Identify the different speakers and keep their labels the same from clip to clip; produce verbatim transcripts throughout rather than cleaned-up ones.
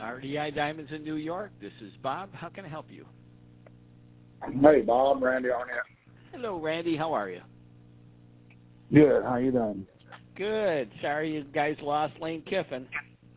Speaker 1: R D I Diamonds in New York. This is Bob. How can I help you?
Speaker 2: Hey, Bob, Randy on here.
Speaker 1: Hello, Randy. How are you?
Speaker 2: Good. How you doing?
Speaker 1: Good. Sorry you guys lost Lane Kiffin.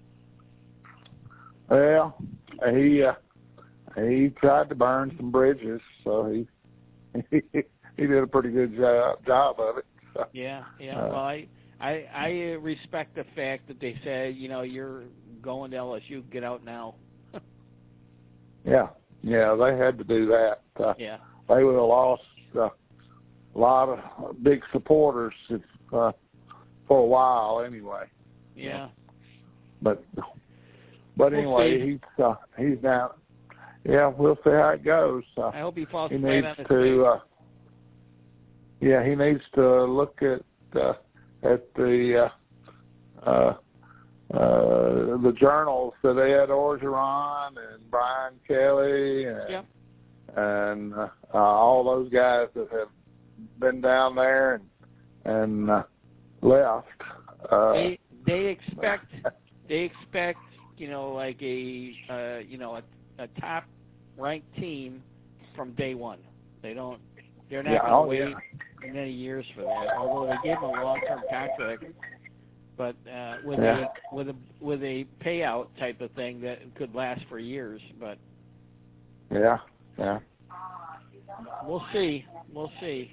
Speaker 2: Well, he uh, he tried to burn some bridges, so he he, he did a pretty good job job of it. So,
Speaker 1: yeah, yeah.
Speaker 2: Uh,
Speaker 1: well, I, I I respect the fact that they said, you know, you're going to L S U, get out now.
Speaker 2: yeah, yeah, they had to do that. Uh,
Speaker 1: yeah.
Speaker 2: They would have lost uh, a lot of big supporters if, uh, for a while anyway.
Speaker 1: Yeah.
Speaker 2: But but
Speaker 1: We'll
Speaker 2: anyway,
Speaker 1: see.
Speaker 2: he's uh, he's down. Yeah, we'll see how it goes. Uh,
Speaker 1: I hope he falls
Speaker 2: he
Speaker 1: flat
Speaker 2: needs
Speaker 1: on his
Speaker 2: to.
Speaker 1: face.
Speaker 2: Uh, yeah, he needs to look at uh, at the uh, uh, uh, the journals that Ed Orgeron and Brian Kelly and
Speaker 1: Yep.
Speaker 2: and uh, uh, all those guys that have been down there and and uh, left. Uh,
Speaker 1: They they expect they expect you know like a uh, you know a, a top ranked team from day one. They don't. They're not
Speaker 2: yeah,
Speaker 1: going to
Speaker 2: oh,
Speaker 1: wait
Speaker 2: yeah.
Speaker 1: many years for that. Although they gave him a long term contract, but uh, with
Speaker 2: Yeah.
Speaker 1: a with a with a payout type of thing that could last for years. But
Speaker 2: Yeah, yeah.
Speaker 1: we'll see. We'll see.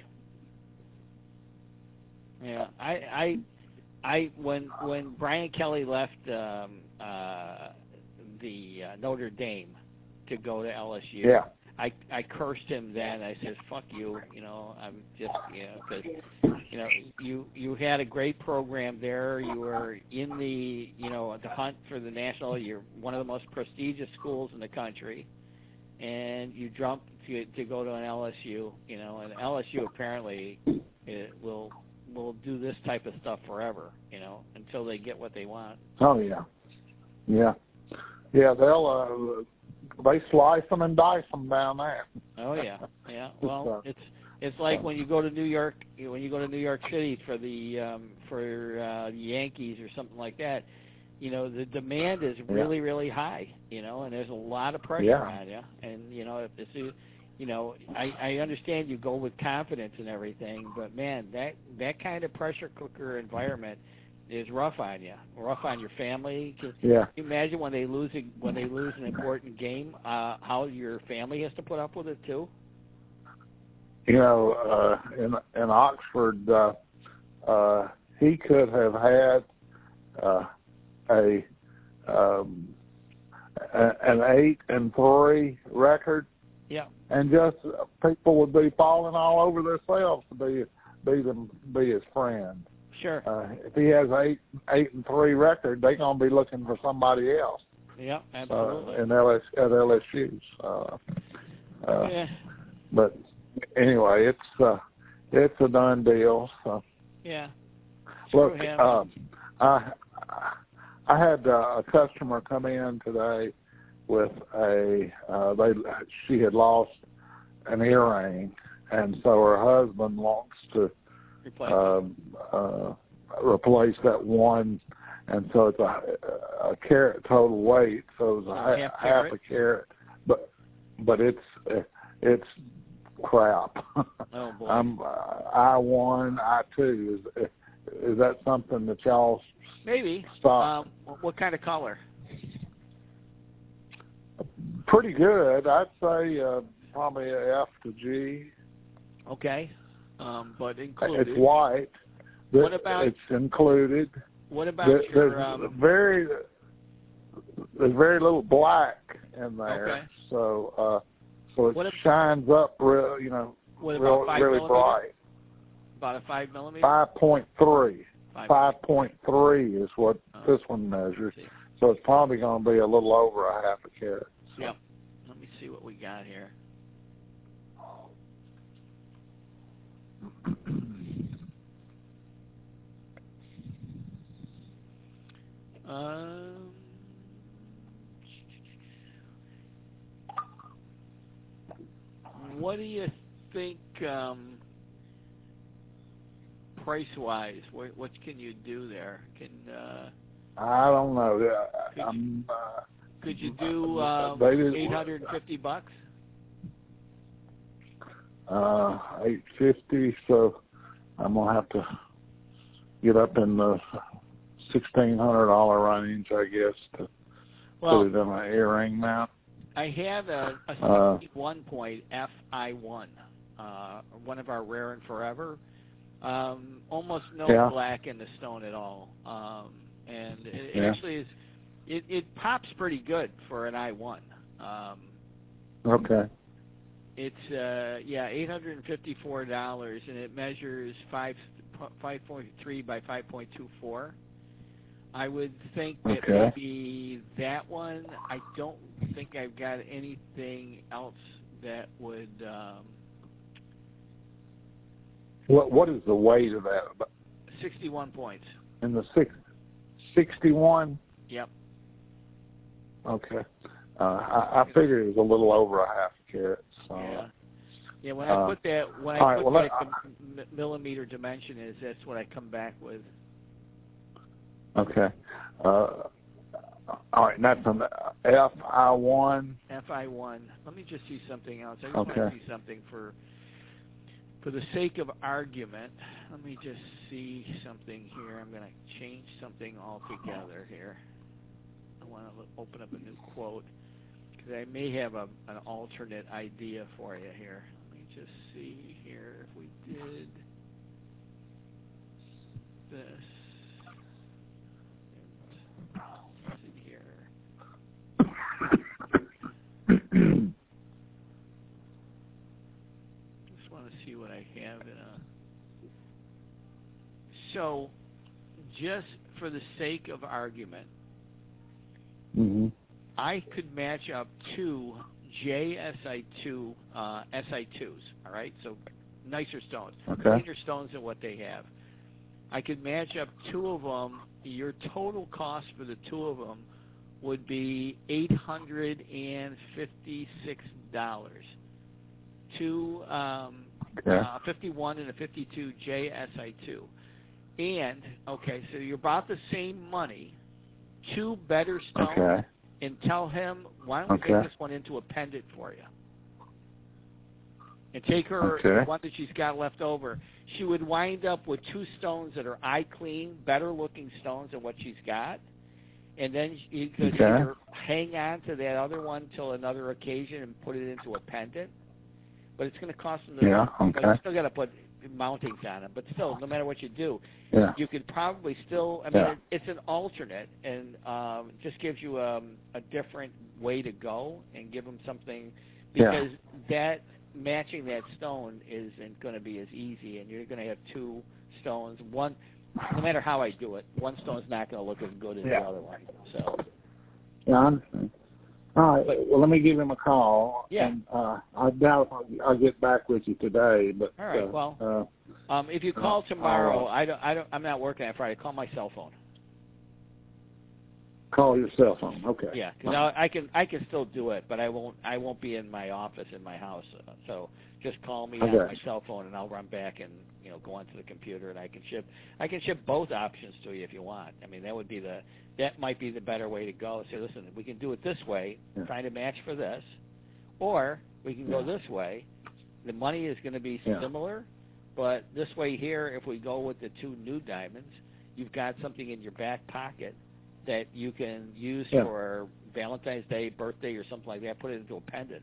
Speaker 1: Yeah, I I I when when Brian Kelly left um, uh, the uh, Notre Dame to go to L S U,
Speaker 2: Yeah.
Speaker 1: I I cursed him then. I said, "Fuck you," you know. I'm just you know because you know you you had a great program there. You were in the you know the hunt for the national. You're one of the most prestigious schools in the country, and you jumped to to go to an L S U. You know, and L S U apparently it will. will do this type of stuff forever, you know, until they get what they want.
Speaker 2: Oh yeah, yeah, yeah. They'll uh, they slice them and dice them down there.
Speaker 1: Oh yeah, yeah. Well,
Speaker 2: So,
Speaker 1: it's it's like when you go to New York, when you go to New York City for the um, for uh, the Yankees or something like that. You know, the demand is really,
Speaker 2: yeah.
Speaker 1: really high. You know, and there's a lot of pressure
Speaker 2: Yeah.
Speaker 1: on you. And you know, if this is, you know, I, I understand you go with confidence and everything, but man, that that kind of pressure cooker environment is rough on you, rough on your family. Can
Speaker 2: Yeah.
Speaker 1: you imagine when they lose a, when they lose an important game, uh, how your family has to put up with it too?
Speaker 2: You know, uh, in in Oxford, uh, uh, he could have had uh, a um, a, an eight and three record.
Speaker 1: Yeah.
Speaker 2: And just uh, people would be falling all over themselves to be be them be his friend.
Speaker 1: Sure.
Speaker 2: Uh, if he has eight eight and three record, they're gonna be looking for somebody else.
Speaker 1: Yeah, absolutely.
Speaker 2: Uh, in L S at L S U. Uh, uh,
Speaker 1: yeah.
Speaker 2: But anyway, it's uh, it's a done deal. So.
Speaker 1: Yeah.
Speaker 2: Look,
Speaker 1: Screw him.
Speaker 2: uh, I I had uh, a customer come in today with a uh, they she had lost an earring, and so her husband wants to
Speaker 1: Replace
Speaker 2: um, uh, replace that one, and so it's a, a carat total weight, so it's a
Speaker 1: Oh,
Speaker 2: ha-
Speaker 1: half
Speaker 2: half
Speaker 1: carat?
Speaker 2: a carat, but but it's it's crap.
Speaker 1: Oh boy.
Speaker 2: I'm uh, I one, I two. Is is that something that y'all
Speaker 1: Maybe.
Speaker 2: stop?
Speaker 1: Um, what kind of color?
Speaker 2: Pretty good. I'd say uh, probably a F to G.
Speaker 1: Okay. Um, but included.
Speaker 2: It's white.
Speaker 1: What about-
Speaker 2: It's included.
Speaker 1: What about
Speaker 2: There-
Speaker 1: your?
Speaker 2: There's
Speaker 1: Um,
Speaker 2: very there's very little black in there,
Speaker 1: Okay.
Speaker 2: so uh, so it
Speaker 1: What if-
Speaker 2: shines up real, you know,
Speaker 1: what about
Speaker 2: real,
Speaker 1: five
Speaker 2: really
Speaker 1: millimeter?
Speaker 2: bright.
Speaker 1: About a five millimeter.
Speaker 2: Five point three.
Speaker 1: Five.
Speaker 2: Five point three is what
Speaker 1: Oh,
Speaker 2: this one measures.
Speaker 1: see.
Speaker 2: So it's probably going to be a little over a half a carat. So.
Speaker 1: Yep. Let me see what we got here. Um, what do you think, um, price-wise? What, what can you do there? Can uh,
Speaker 2: I don't know. Uh, I'm, uh,
Speaker 1: Could you do um, eight hundred fifty bucks?
Speaker 2: Uh, eight fifty. So I'm gonna have to get up in the sixteen hundred dollar range, I guess, to
Speaker 1: well,
Speaker 2: put it in an earring mount.
Speaker 1: I have a, a sixty-one point F I one, uh, one of our rare and forever. Um, almost no
Speaker 2: yeah.
Speaker 1: black in the stone at all, um, and it,
Speaker 2: yeah.
Speaker 1: it actually is. It, it pops pretty good for an I one. Um,
Speaker 2: okay.
Speaker 1: It's uh, yeah, eight hundred and fifty-four dollars, and it measures five five point three by five point two four. I would think that
Speaker 2: okay.
Speaker 1: maybe that one. I don't think I've got anything else that would. Um,
Speaker 2: what what is the weight of that?
Speaker 1: Sixty-one points.
Speaker 2: In the six, sixty-one.
Speaker 1: Yep.
Speaker 2: Okay. Uh, I, I figured it was a little over a half carat. So.
Speaker 1: Yeah. Yeah. When
Speaker 2: uh,
Speaker 1: I put that, when I
Speaker 2: right,
Speaker 1: put
Speaker 2: well,
Speaker 1: that
Speaker 2: I,
Speaker 1: the millimeter dimension is, that's what I come back with.
Speaker 2: Okay. Uh, all right. That's an F I one.
Speaker 1: F I one. Let me just see something else. I just
Speaker 2: okay.
Speaker 1: want to see something for, for the sake of argument. Let me just see something here. I'm going to change something altogether here. I want to open up a new quote because I may have a, an alternate idea for you here. Let me just see here if we did this. Let's see here. Just want to see what I have in a. So, just for the sake of argument,
Speaker 2: mm-hmm.
Speaker 1: I could match up two J S I two uh, S I twos. All right, so nicer stones,
Speaker 2: okay.
Speaker 1: cleaner stones than what they have. I could match up two of them. Your total cost for the two of them would be eight hundred and fifty-six dollars. Two um,
Speaker 2: okay.
Speaker 1: uh, fifty-one and a fifty-two J S I two. And okay, so you're about the same money. Two better stones,
Speaker 2: okay.
Speaker 1: and tell him why don't we
Speaker 2: okay.
Speaker 1: make this one into a pendant for you, and take her
Speaker 2: okay.
Speaker 1: the one that she's got left over. She would wind up with two stones that are eye clean, better looking stones than what she's got, and then you could
Speaker 2: okay.
Speaker 1: either hang on to that other one till another occasion and put it into a pendant. But it's going to cost them. The,
Speaker 2: yeah. Okay.
Speaker 1: But you still got to put mountings on them. But still, no matter what you do,
Speaker 2: yeah.
Speaker 1: you could probably still. I mean,
Speaker 2: yeah.
Speaker 1: it, it's an alternate, and um, just gives you um, a different way to go and give them something, because
Speaker 2: yeah.
Speaker 1: that matching that stone isn't going to be as easy, and you're going to have two stones. One, no matter how I do it, one stone's not going to look as good as
Speaker 2: yeah.
Speaker 1: the other one. So.
Speaker 2: Yeah, I understand. All right. But, well, let me give him a call.
Speaker 1: Yeah.
Speaker 2: And, uh, I doubt I'll, I'll get back with you today. But
Speaker 1: all right.
Speaker 2: Uh,
Speaker 1: well,
Speaker 2: uh,
Speaker 1: um, if you call tomorrow,
Speaker 2: uh,
Speaker 1: I don't. I don't. I'm not working on Friday. Call my cell phone.
Speaker 2: Call your cell phone. Okay.
Speaker 1: Yeah, because I, I can. I can still do it, but I won't. I won't be in my office in my house. Uh, so just call me
Speaker 2: okay.
Speaker 1: on my cell phone, and I'll run back and you know go onto the computer, and I can ship. I can ship both options to you if you want. I mean, that would be the. That might be the better way to go. Say, listen, we can do it this way,
Speaker 2: yeah.
Speaker 1: find a match for this, or we can
Speaker 2: yeah.
Speaker 1: go this way. The money is going to be
Speaker 2: yeah.
Speaker 1: similar, but this way here, if we go with the two new diamonds, you've got something in your back pocket that you can use
Speaker 2: yeah.
Speaker 1: for Valentine's Day, birthday, or something like that. Put it into a pendant.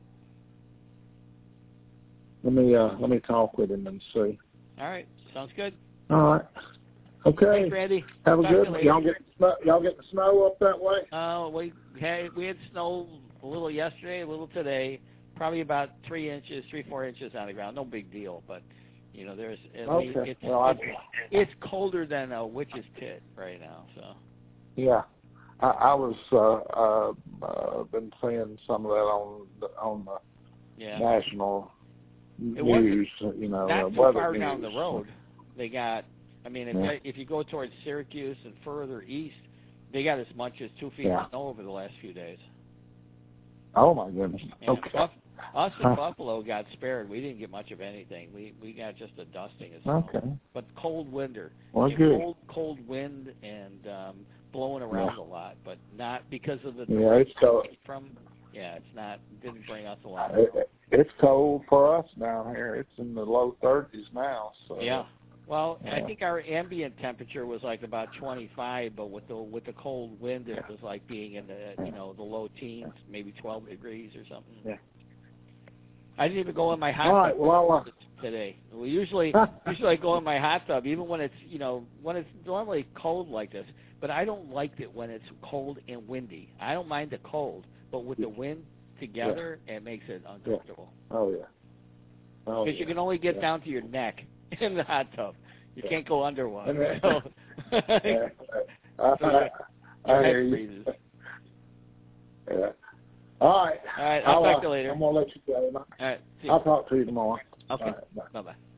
Speaker 2: Let me uh, let me talk with him and see.
Speaker 1: All right, sounds good.
Speaker 2: All right. Okay.
Speaker 1: Thanks, Randy.
Speaker 2: Have a
Speaker 1: Talk
Speaker 2: good
Speaker 1: to
Speaker 2: one.
Speaker 1: you
Speaker 2: Y'all get snow, y'all get the snow up that way?
Speaker 1: Uh, we had we had snow a little yesterday, a little today. Probably about three inches, three four inches on the ground. No big deal, but you know, there's at
Speaker 2: okay.
Speaker 1: least it's,
Speaker 2: well,
Speaker 1: it's, it's colder than a witch's pit right now. So.
Speaker 2: Yeah. I, I was uh, uh, uh, been seeing some of that on the, on the
Speaker 1: yeah.
Speaker 2: national
Speaker 1: it
Speaker 2: news. You know,
Speaker 1: not
Speaker 2: uh,
Speaker 1: too
Speaker 2: weather
Speaker 1: far
Speaker 2: news.
Speaker 1: down the road. They got. I mean, if,
Speaker 2: yeah.
Speaker 1: they, if you go towards Syracuse and further east, they got as much as two feet
Speaker 2: yeah.
Speaker 1: of snow over the last few days.
Speaker 2: Oh my goodness.
Speaker 1: And
Speaker 2: okay.
Speaker 1: Buff, Us in
Speaker 2: Huh.
Speaker 1: Buffalo got spared. We didn't get much of anything. We we got just a dusting of snow.
Speaker 2: Okay.
Speaker 1: But cold winter.
Speaker 2: Well,
Speaker 1: Yeah,
Speaker 2: good.
Speaker 1: Cold, cold wind and um, blowing around
Speaker 2: Yeah.
Speaker 1: a lot, but not because of the
Speaker 2: Yeah, it's cold.
Speaker 1: from. Yeah, it's not. Didn't bring us a lot.
Speaker 2: It, it's cold for us down here. It's in the low thirties now. So
Speaker 1: Yeah. Well,
Speaker 2: yeah.
Speaker 1: I think our ambient temperature was like about twenty-five, but with the with the cold wind, it was like being in the you know the low teens, maybe twelve degrees or something.
Speaker 2: Yeah.
Speaker 1: I didn't even go in my hot
Speaker 2: All
Speaker 1: tub
Speaker 2: right. Well, uh,
Speaker 1: today. Well, usually usually I go in my hot tub even when it's you know when it's normally cold like this. But I don't like it when it's cold and windy. I don't mind the cold, but with the wind together, yeah. it makes it uncomfortable.
Speaker 2: Yeah. Oh yeah.
Speaker 1: Because
Speaker 2: Oh,
Speaker 1: you
Speaker 2: yeah.
Speaker 1: can only get
Speaker 2: yeah.
Speaker 1: down to your neck in the hot tub. You
Speaker 2: yeah.
Speaker 1: can't go under one.
Speaker 2: And,
Speaker 1: So,
Speaker 2: yeah.
Speaker 1: so
Speaker 2: I, I, I hear you.
Speaker 1: freezes.
Speaker 2: Yeah. All right.
Speaker 1: All right. I'll, I'll talk
Speaker 2: uh,
Speaker 1: to you later.
Speaker 2: I'm gonna let you go.
Speaker 1: All right. See you.
Speaker 2: I'll talk to you tomorrow.
Speaker 1: Okay.
Speaker 2: All right, bye.
Speaker 1: Bye bye.